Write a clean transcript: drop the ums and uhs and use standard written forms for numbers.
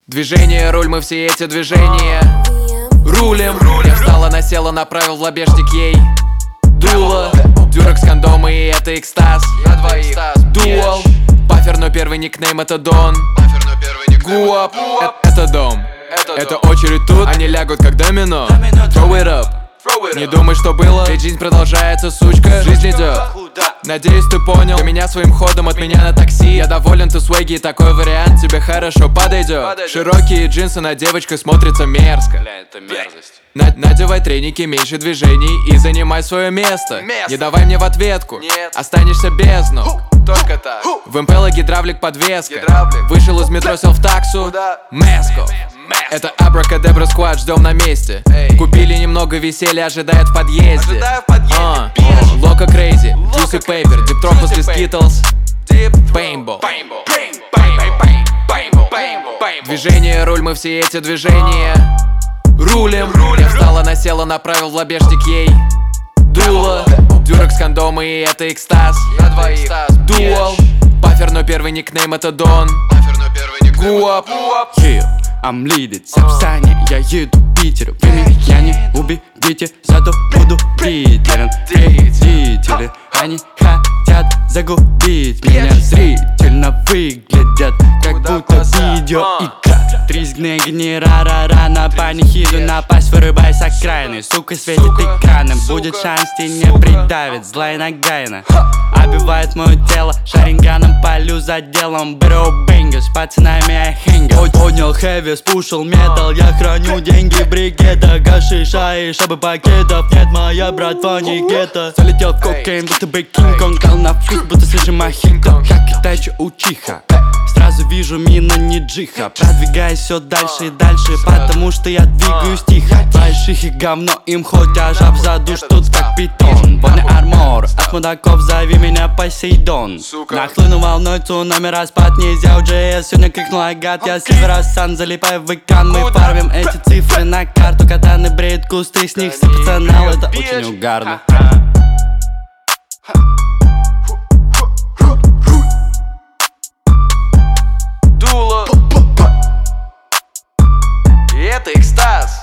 Движение, руль, мы все эти движения рулим. Я встала, насела, направил в лобешник ей дуло. Дюрекс, кондомы и это экстаз. На двоих Дуал. Пафер, но первый никнейм это Дон. Гуап, это дом. Это очередь тут, они лягут как домино. Throw it up. Не думай, что было, ведь жизнь продолжается, сучка. Жизнь идет. Надеюсь, ты понял. Для меня своим ходом, от меня на такси. Я доволен, ты свеги, такой вариант тебе хорошо подойдет. Широкие джинсы на девочкой смотрятся мерзко. Это мерзость. Надевай треники, меньше движений и занимай свое место. Не давай мне в ответку, нет. Останешься без ног. Только так. В МПЛ гидравлик подвеска. Гидравлик. Вышел из метро, сел в таксу. Куда? Меско. Это Абракадабра сквад, ждем на месте. Эй. Купили немного веселья, ожидает в подъезде. Ожидаю в подъезде, бежь. Лока Крейзи, Loco Juicy Crazy, Paper, Диптроп Juicy после Paper. Skittles. Беймбо. Пейнтбол. Беймбо. Движение, руль, мы все эти движения рулим. Я встала, насела, направил в лобешник ей дуло. Дюрекс, кондомы и это экстаз. На двоих Дуал. Пафер, но первый никнейм это Дон. Гуап. I'm leading, Сапсане, я еду в Питер. Вы меня не убедите, зато буду лидером. Зрители, они хотят загубить меня. Зрительно выглядят, как будто видеоигра. Тризгны генерара, рано панихиду напасть, вырубай с окраины. Сука светит экраном, будет шанс, тебе не придавит. Злая нагайна обивает мое тело, шаринганом полю за делом. Бро бэнга, с пацанами я хэнга. Поднял хэви, спушил метал, я храню деньги бригета. Гашиша и шабы пакетов, нет, моя братва не гетто. Залетел в кокейн, будто бы Кинг-Конг, дал на вкус, будто свежий мохито. Как китайчу учиха, сразу вижу мина не джиха. Продвигаюсь все дальше и дальше, потому что я двигаюсь тихо. Больших и говно им хоть, а жаб задушь тут как питон. Вольный армор, от мудаков зови меня Посейдон. Нахлыну волной цунами, распад нельзя у JS. Сегодня крикнул агат, я Северосан, залипаю в экран. Мы фармим эти цифры на карту, катаны бреют кусты, с них сыпется нал, это очень угарно. Дуло. И это экстаз.